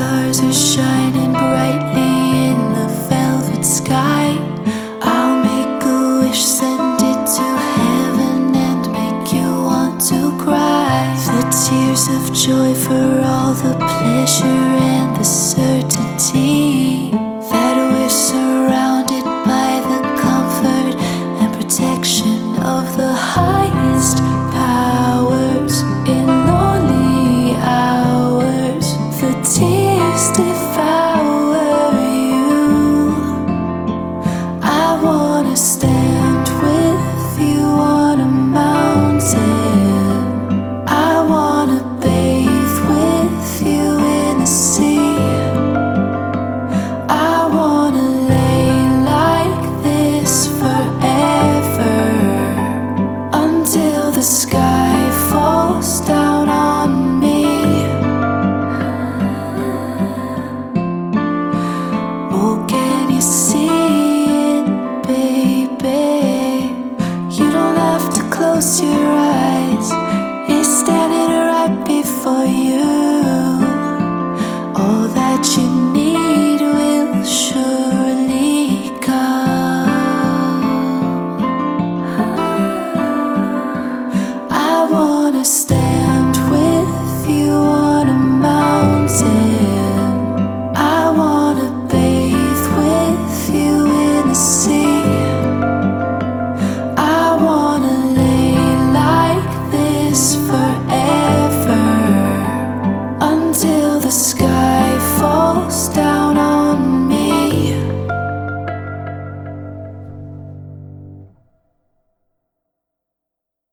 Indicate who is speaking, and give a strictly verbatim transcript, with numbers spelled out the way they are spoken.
Speaker 1: stars are shining brightly in the velvet sky. I'll make a wish, send it to heaven, and make you want to cry. The tears of joy for all the pleasure and the certainty that we're surrounded by the comfort and protection of the highest powers. In lonely hours, the tears devour you. I wanna stand with you on a mountain. I wanna bathe with you in the sea. I wanna lay like this forever, until the sky falls down on me. Oh, can you see it, baby? You don't have to close your eyes, it's standing right before you. All that you need will surely come. I wanna stand with you on a mountain. I wanna bathe with you in the sea. I wanna lay like this forever, until the sky